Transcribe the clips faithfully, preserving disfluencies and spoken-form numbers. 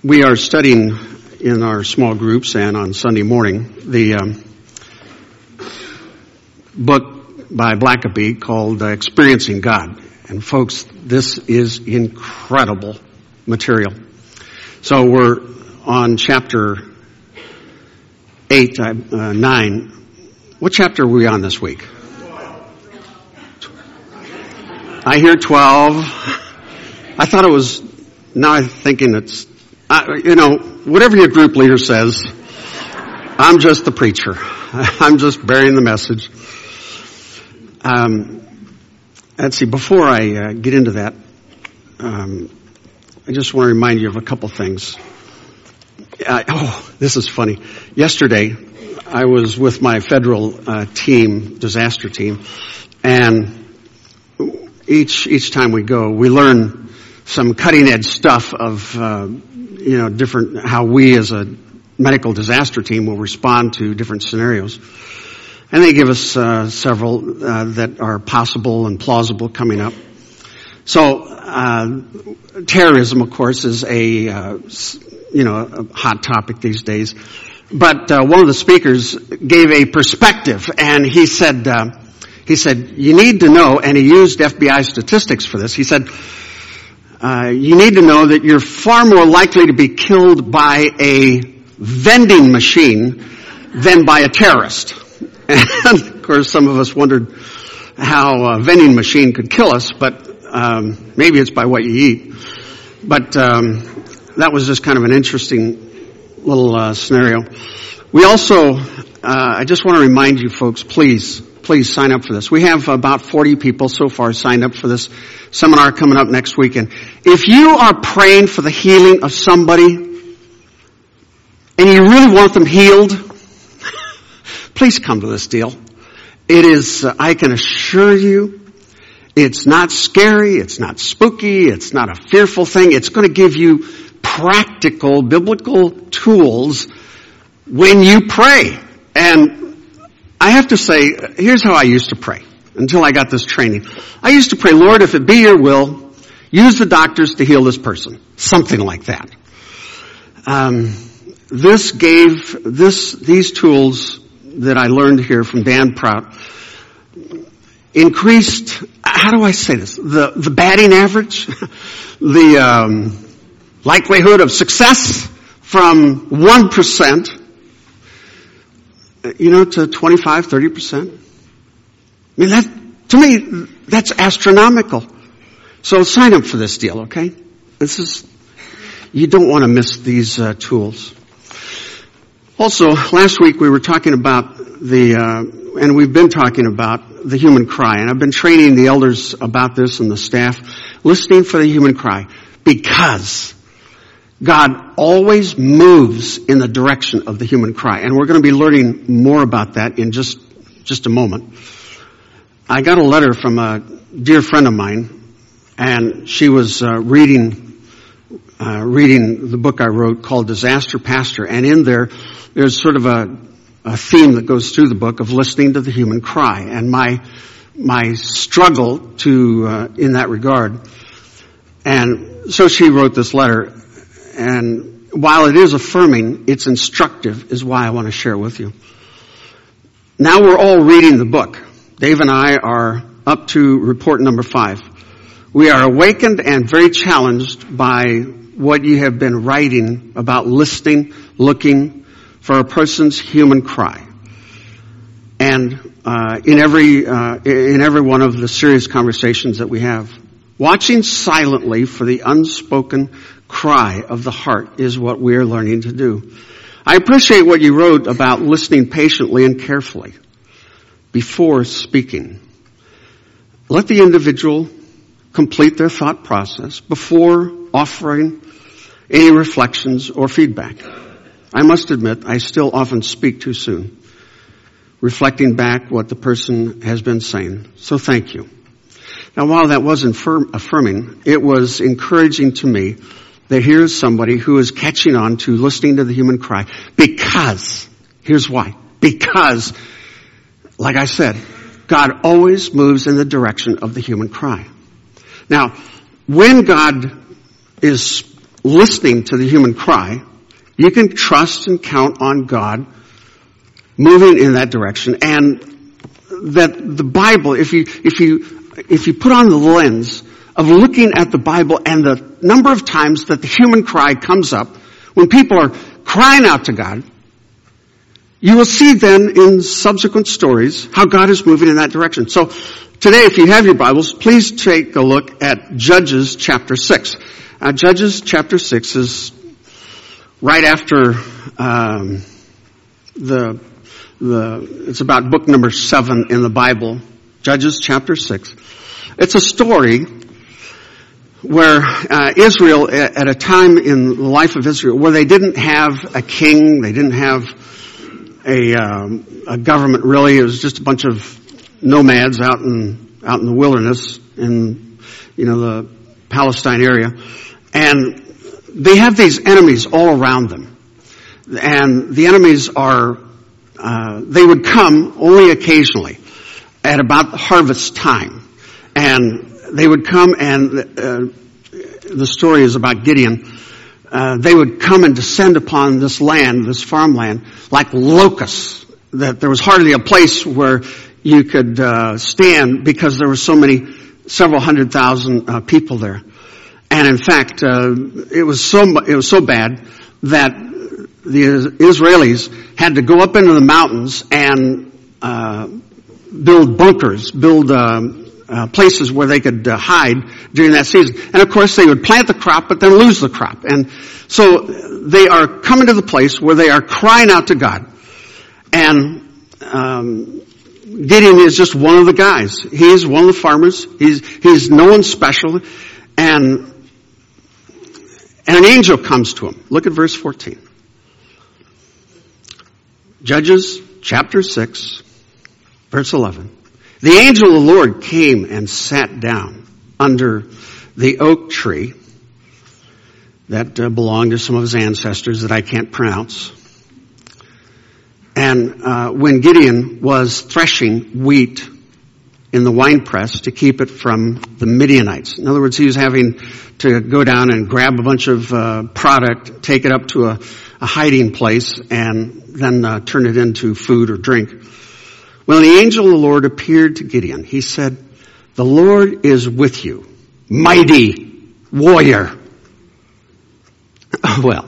We are studying in our small groups and on Sunday morning the um, book by Blackaby called uh, Experiencing God. And folks, this is incredible material. So we're on chapter eight, uh, nine. What chapter are we on this week? I hear twelve. I thought it was, now I'm thinking it's, uh, you know, whatever your group leader says, I'm just the preacher. I'm just bearing the message. Um, let's see, before I uh, get into that, um, I just want to remind you of a couple things. Uh, oh, this is funny. Yesterday, I was with my federal uh, team, disaster team, and each each time we go, we learn some cutting edge stuff of uh, you know different how we as a medical disaster team will respond to different scenarios, and they give us uh, several uh, that are possible and plausible coming up. So uh, terrorism, of course, is a uh, you know a hot topic these days. But uh, one of the speakers gave a perspective, and he said, uh, he said, you need to know, and he used F B I statistics for this. He said, uh, you need to know that you're far more likely to be killed by a vending machine than by a terrorist. And of course, some of us wondered how a vending machine could kill us, but um, maybe it's by what you eat. But um, that was just kind of an interesting little uh, scenario. We also, uh, I just want to remind you folks, please, please sign up for this. We have about forty people so far signed up for this seminar coming up next weekend. If you are praying for the healing of somebody and you really want them healed, please come to this deal. It is, uh, I can assure you, it's not scary, it's not spooky, it's not a fearful thing. It's going to give you practical biblical tools when you pray. And I have to say, here's how I used to pray until I got this training. I used to pray, Lord, if it be your will, use the doctors to heal this person. Something like that. Um, this gave, this, these tools that I learned here from Dan Prout increased, how do I say this? The, the batting average? the, um, likelihood of success from one percent, you know, to twenty-five, thirty percent. I mean, that, to me, that's astronomical. So sign up for this deal, okay? This is, you don't want to miss these uh, tools. Also, last week we were talking about the, uh, and we've been talking about the human cry, and I've been training the elders about this and the staff, listening for the human cry, because God always moves in the direction of the human cry. And we're going to be learning more about that in just, just a moment. I got a letter from a dear friend of mine, and she was uh, reading, uh, reading the book I wrote called Disaster Pastor. And in there, there's sort of a, a theme that goes through the book of listening to the human cry. And my, my struggle to, uh, in that regard. And so she wrote this letter. And while it is affirming, it's instructive is why I want to share it with you. Now we're all reading the book. Dave and I are up to report number five. We are awakened and very challenged by what you have been writing about listening, looking for a person's human cry. And uh, in every uh, in every one of the serious conversations that we have, watching silently for the unspoken cry of the heart is what we're learning to do. I appreciate what you wrote about listening patiently and carefully before speaking. Let the individual complete their thought process before offering any reflections or feedback. I must admit, I still often speak too soon, reflecting back what the person has been saying. So thank you. Now, while that wasn't affirming, it was encouraging to me that here's somebody who is catching on to listening to the human cry because, here's why, because, like I said, God always moves in the direction of the human cry. Now, when God is listening to the human cry. You can trust and count on God moving in that direction, and that the Bible, if you, if you, if you put on the lens of looking at the Bible and the number of times that the human cry comes up when people are crying out to God, you will see then in subsequent stories how God is moving in that direction. So today, if you have your Bibles, please take a look at Judges chapter six. Uh, Judges chapter six is right after um, the the. It's about book number seven in the Bible. Judges chapter six. It's a story where uh, Israel, at a time in the life of Israel, where they didn't have a king, they didn't have a, um, a government really. It was just a bunch of nomads out in out in the wilderness in you know the Palestine area, and they have these enemies all around them, and the enemies are uh, they would come only occasionally at about harvest time, and they would come and uh, the story is about Gideon. Uh, they would come and descend upon this land, this farmland, like locusts. That there was hardly a place where you could uh, stand because there were so many, several hundred thousand uh, people there. And in fact, uh, it was so it was so bad that the Israelis had to go up into the mountains and uh, build bunkers, build um, uh, places where they could uh, hide during that season. And of course, they would plant the crop, but then lose the crop. And so they are coming to the place where they are crying out to God. And um, Gideon is just one of the guys. He is one of the farmers. He's he's no one special. And and an angel comes to him. Look at verse fourteen. Judges chapter six, verse eleven. The angel of the Lord came and sat down under the oak tree that uh, belonged to some of his ancestors that I can't pronounce. And uh, when Gideon was threshing wheat in the winepress to keep it from the Midianites. In other words, he was having to go down and grab a bunch of uh, product, take it up to a, a hiding place, and then uh, turn it into food or drink. When the angel of the Lord appeared to Gideon, he said, "The Lord is with you, mighty warrior." Well,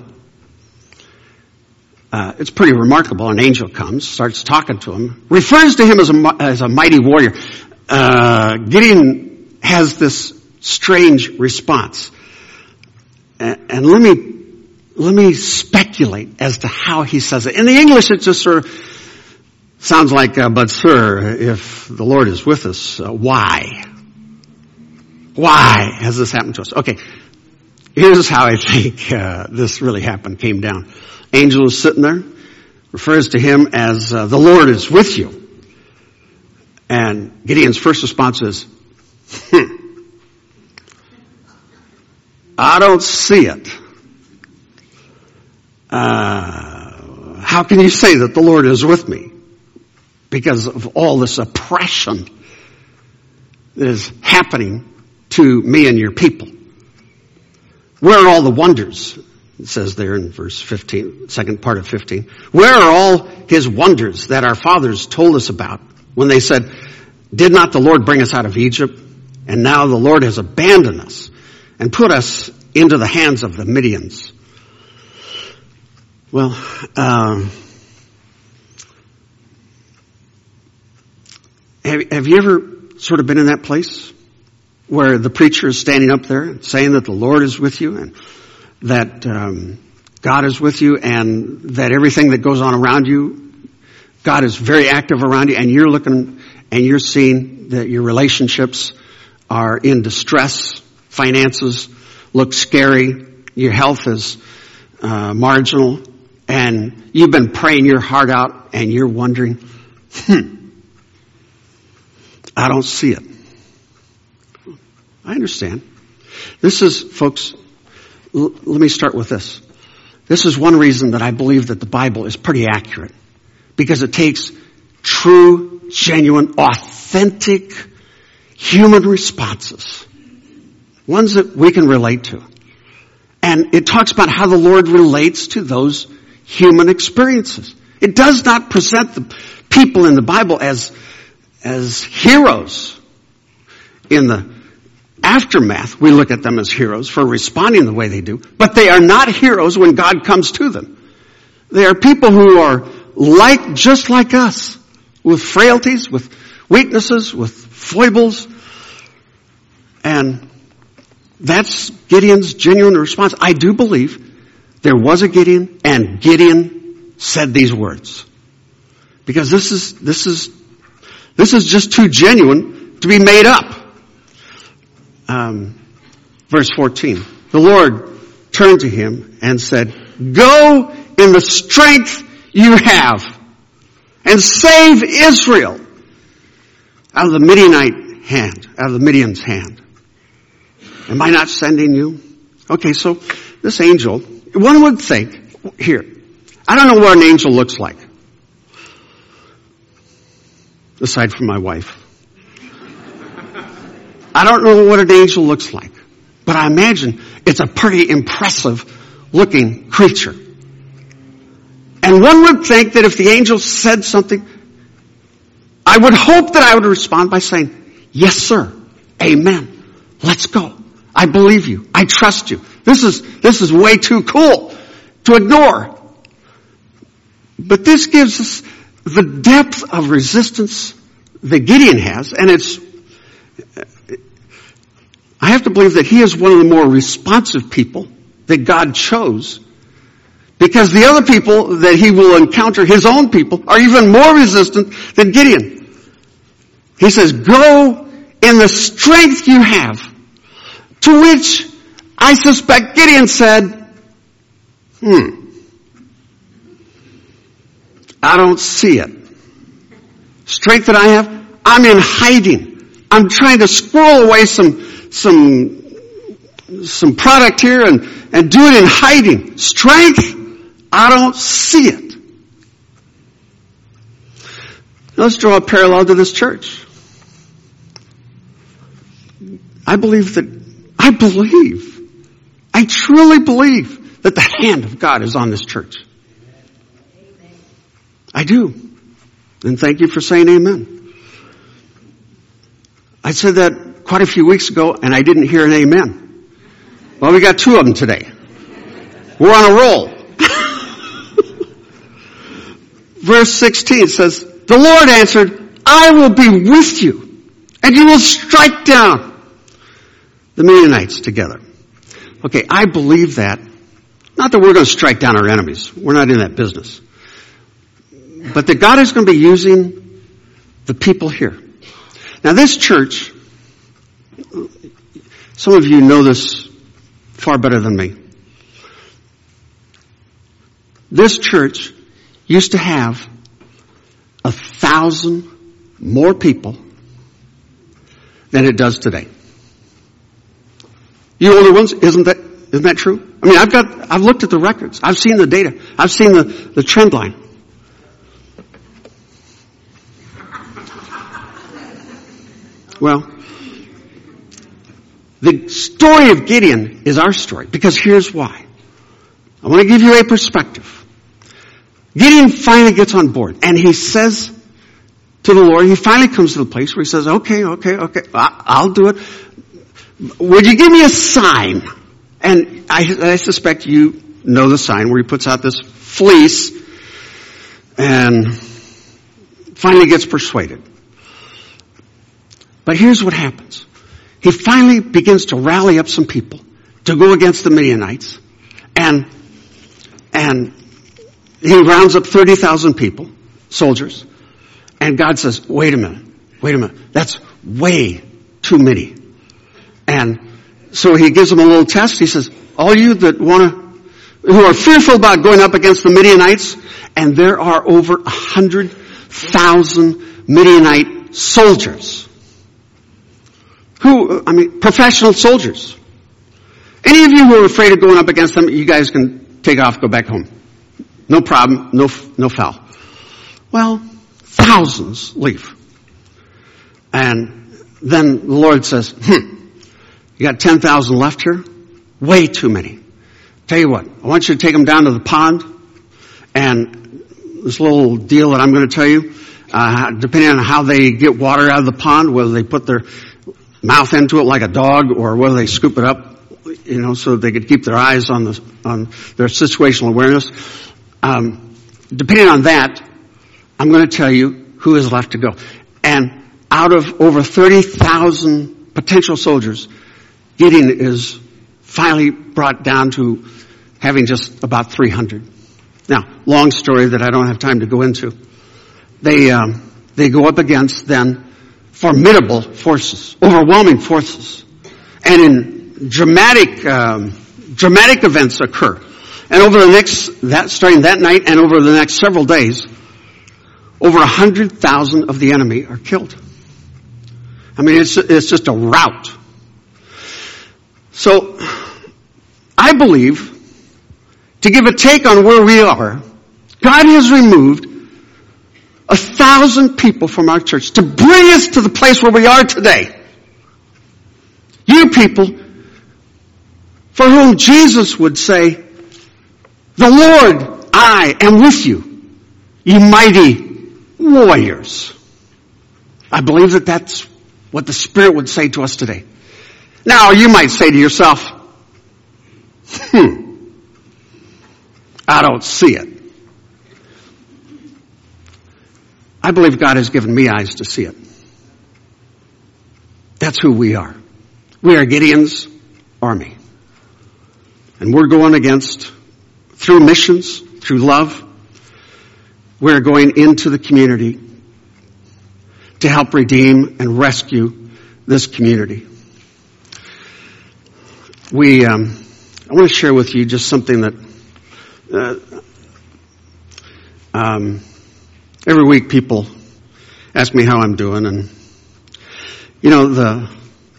uh, it's pretty remarkable. An angel comes, starts talking to him, refers to him as a, as a mighty warrior. Uh, Gideon has this strange response. And, and let me, let me speculate as to how he says it. In the English, it just sort of sounds like, uh, but sir, if the Lord is with us, uh, why? Why has this happened to us? Okay. Here's how I think uh, this really happened, came down. Angel is sitting there, refers to him as uh, the Lord is with you. And Gideon's first response is, hmm, I don't see it. Uh, how can you say that the Lord is with me? Because of all this oppression that is happening to me and your people. Where are all the wonders? It says there in verse fifteen, second part of fifteen. Where are all his wonders that our fathers told us about when they said, did not the Lord bring us out of Egypt? And now the Lord has abandoned us and put us into the hands of the Midians. Well, um, have, have you ever sort of been in that place where the preacher is standing up there saying that the Lord is with you and that um, God is with you and that everything that goes on around you, God is very active around you, and you're looking and you're seeing that your relationships are in distress, finances look scary, your health is uh, marginal, and you've been praying your heart out and you're wondering, hmm, I don't see it. I understand. This is, folks, l- let me start with this. This is one reason that I believe that the Bible is pretty accurate. Because it takes true, genuine, authentic human responses. Ones that we can relate to. And it talks about how the Lord relates to those human experiences. It does not present the people in the Bible as, as heroes. In the aftermath, we look at them as heroes for responding the way they do, but they are not heroes when God comes to them. They are people who are like, just like us, with frailties, with weaknesses, with foibles, and that's Gideon's genuine response. I do believe there was a Gideon, and Gideon said these words. Because this is, this is, this is just too genuine to be made up. Um, verse fourteen. The Lord turned to him and said, go in the strength you have and save Israel out of the Midianite hand, out of the Midian's hand. Am I not sending you? Okay, so this angel, one would think, here, I don't know what an angel looks like, aside from my wife. I don't know what an angel looks like, but I imagine it's a pretty impressive looking creature. And one would think that if the angel said something, I would hope that I would respond by saying, yes, sir. Amen. Let's go. I believe you. I trust you. This is, this is way too cool to ignore. But this gives us the depth of resistance that Gideon has, and it's, I have to believe that he is one of the more responsive people that God chose, because the other people that he will encounter, his own people, are even more resistant than Gideon. He says, go in the strength you have. To which I suspect Gideon said, hmm, I don't see it. Strength that I have, I'm in hiding. I'm trying to squirrel away some, some, some product here and, and do it in hiding. Strength, I don't see it. Let's draw a parallel to this church. I believe that, I believe, I truly believe that the hand of God is on this church. I do. And thank you for saying amen. I said that quite a few weeks ago and I didn't hear an amen. Well, we got two of them today. We're on a roll. Verse sixteen says, the Lord answered, I will be with you and you will strike down the Midianites together. Okay, I believe that. Not that we're going to strike down our enemies. We're not in that business. But that God is going to be using the people here. Now this church, some of you know this far better than me. This church used to have a thousand more people than it does today. You older ones, isn't that, isn't that true? I mean, I've got, I've looked at the records. I've seen the data. I've seen the, the trend line. Well, the story of Gideon is our story, because here's why. I want to give you a perspective. Gideon finally gets on board, and he says to the Lord, he finally comes to the place where he says, okay, okay, okay, I'll do it. Would you give me a sign? And I, I suspect you know the sign where he puts out this fleece and finally gets persuaded. But here's what happens. He finally begins to rally up some people to go against the Midianites. And, and he rounds up thirty thousand people, soldiers. And God says, wait a minute, wait a minute. That's way too many. And so he gives them a little test. He says, all you that want to, who are fearful about going up against the Midianites, and there are over a hundred thousand Midianite soldiers. Who, I mean, professional soldiers. Any of you who are afraid of going up against them, you guys can take off, go back home. No problem, no, no foul. Well, thousands leave. And then the Lord says, hmm, you got ten thousand left here? Way too many. Tell you what, I want you to take them down to the pond, and this little deal that I'm going to tell you, uh, depending on how they get water out of the pond, whether they put their mouth into it like a dog or whether they scoop it up, you know, so they could keep their eyes on the, on their situational awareness. Um, depending on that, I'm going to tell you who is left to go. And out of over thirty thousand potential soldiers, Gideon is finally brought down to having just about three hundred. Now, long story that I don't have time to go into. They, um, they go up against then formidable forces, overwhelming forces. And in dramatic, um, dramatic events occur. And over the next, that, starting that night and over the next several days, over a hundred thousand of the enemy are killed. I mean, it's, it's just a rout. So, I believe, to give a take on where we are, God has removed a thousand people from our church to bring us to the place where we are today. You people, for whom Jesus would say, the Lord, I am with you, you mighty warriors. I believe that that's what the Spirit would say to us today. Now, you might say to yourself, hmm, I don't see it. I believe God has given me eyes to see it. That's who we are. We are Gideon's army. And we're going against, through missions, through love, we're going into the community to help redeem and rescue this community. We, um, I want to share with you just something that, uh, um, every week people ask me how I'm doing, and, you know, the,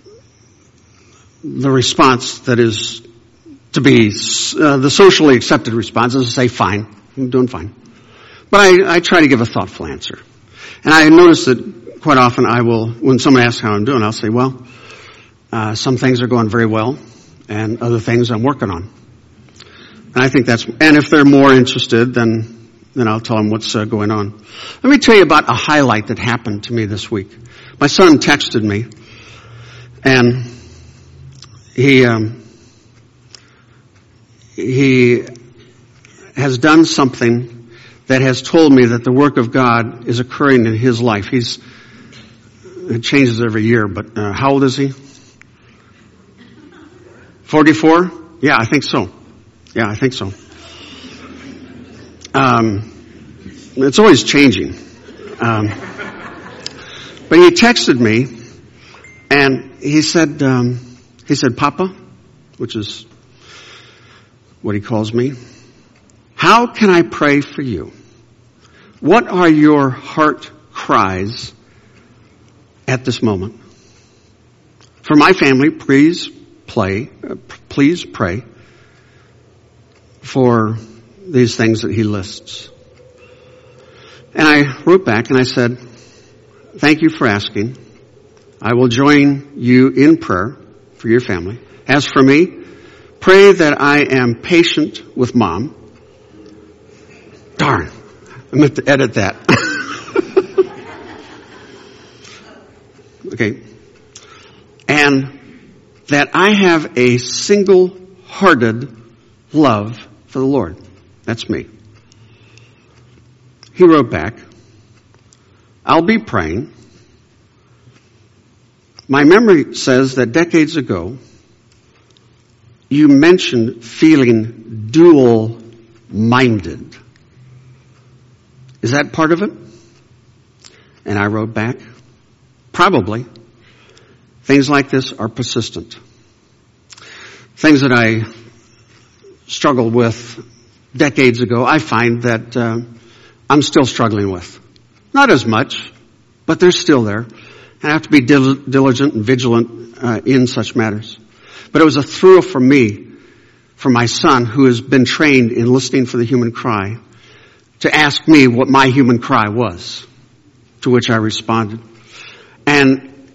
the response that is to be, uh, the socially accepted response is to say, fine, I'm doing fine. But I, I try to give a thoughtful answer. And I notice that quite often I will, when someone asks how I'm doing, I'll say, well, uh, some things are going very well, and other things I'm working on. And I think that's, and if they're more interested, then then I'll tell them what's uh, going on. Let me tell you about a highlight that happened to me this week. My son texted me, and he um, he has done something that has told me that the work of God is occurring in his life. He's it changes every year, but uh, how old is he? forty-four? Yeah, I think so. Yeah, I think so. Um, it's always changing. Um, but he texted me, and he said, um, he said, Papa, which is what he calls me, how can I pray for you? What are your heart cries at this moment? For my family, please play, uh, please pray for these things that he lists. And I wrote back and I said, thank you for asking. I will join you in prayer for your family. As for me, pray that I am patient with Mom. Darn, I meant to edit that. Okay. And that I have a single-hearted love for the Lord. That's me. He wrote back, I'll be praying. My memory says that decades ago, you mentioned feeling dual-minded. Is that part of it? And I wrote back, probably. Things like this are persistent. Things that I struggled with decades ago, I find that uh, I'm still struggling with. Not as much, but they're still there. And I have to be dil- diligent and vigilant uh, in such matters. But it was a thrill for me, for my son, who has been trained in listening for the human cry, to ask me what my human cry was, to which I responded. And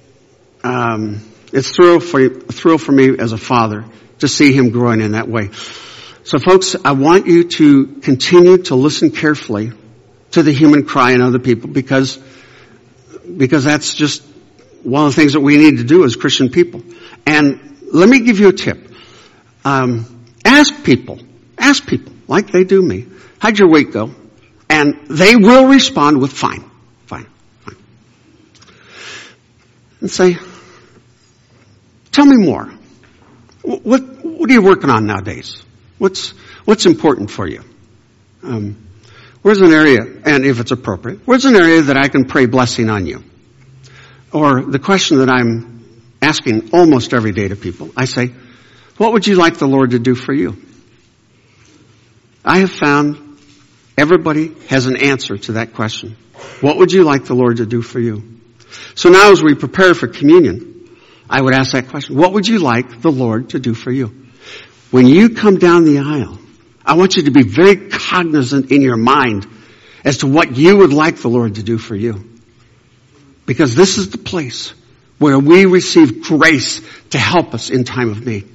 um, it's thrill for, a thrill for me as a father to see him growing in that way. So folks, I want you to continue to listen carefully to the human cry in other people because, because that's just one of the things that we need to do as Christian people. And let me give you a tip. Um, ask people, ask people like they do me, how'd your week go? And they will respond with fine, fine, fine. And say, tell me more. What, what are you working on nowadays? What's, what's important for you? Um, where's an area, and if it's appropriate, where's an area that I can pray blessing on you? Or the question that I'm asking almost every day to people, I say, what would you like the Lord to do for you? I have found everybody has an answer to that question. What would you like the Lord to do for you? So now as we prepare for communion, I would ask that question. What would you like the Lord to do for you? When you come down the aisle, I want you to be very cognizant in your mind as to what you would like the Lord to do for you. Because this is the place where we receive grace to help us in time of need.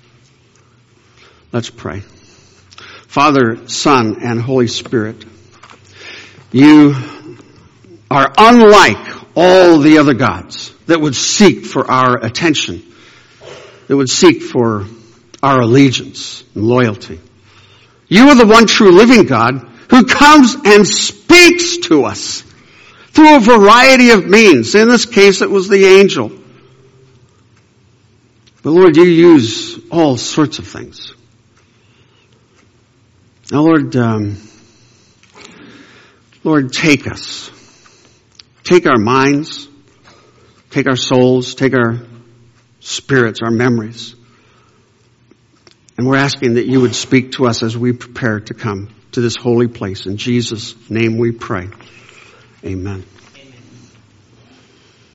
Let's pray. Father, Son, and Holy Spirit, you are unlike all the other gods that would seek for our attention, that would seek for our allegiance and loyalty. You are the one true living God who comes and speaks to us through a variety of means. In this case, it was the angel. But Lord, you use all sorts of things. Now, Lord, um, Lord, take us. Take our minds, take our souls, take our spirits, our memories. And we're asking that you would speak to us as we prepare to come to this holy place. In Jesus' name we pray. Amen.